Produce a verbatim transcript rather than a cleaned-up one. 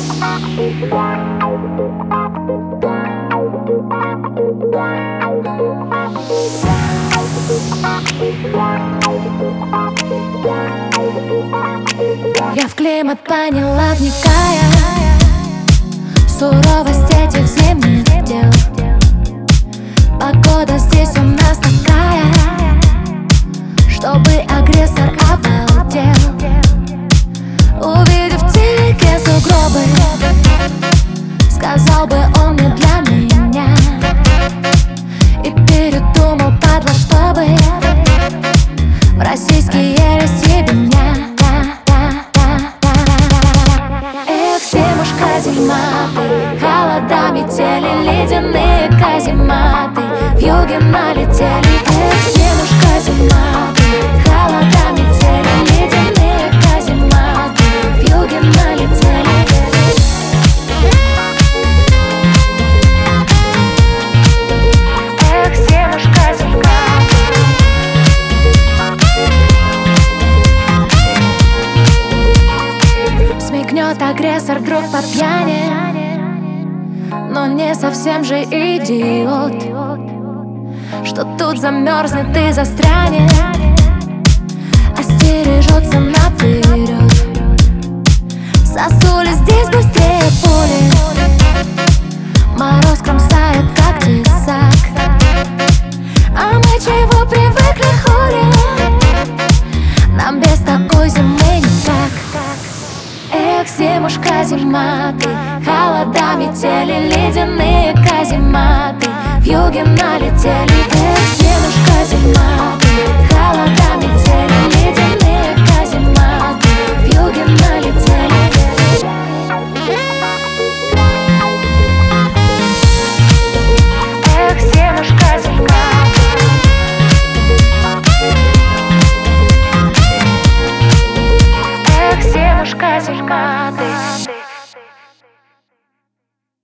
Я в климат поняла, вникая суровость этих зимних дел. Погода здесь у нас такая, чтобы агрессор обалдел. Увидев вдалеке сугробы, сказал бы он не для меня, и передумал, падла, чтобы в российские растебня. Эх, зимушка, зима, ты, холода, метели, ледяные казематы в юге налетели. Эх, зимушка, зима, ты, холода, метели, ледяные казематы в юге налетели. Эх, зимушка, зима. Смекнет агрессор вдруг по пьяни, но не совсем же идиот, что тут замерзнет и застрянет, остережется наперед. Сосули здесь быстрее пули, мороз кромсает как тесак, а мы чего привыкли, хули, нам без такой зимы никак. Эх, зимушка, зима, ты, холода, метели, ледяные казематы в юге налетели. Эх, зимушка, зима, ты, холода,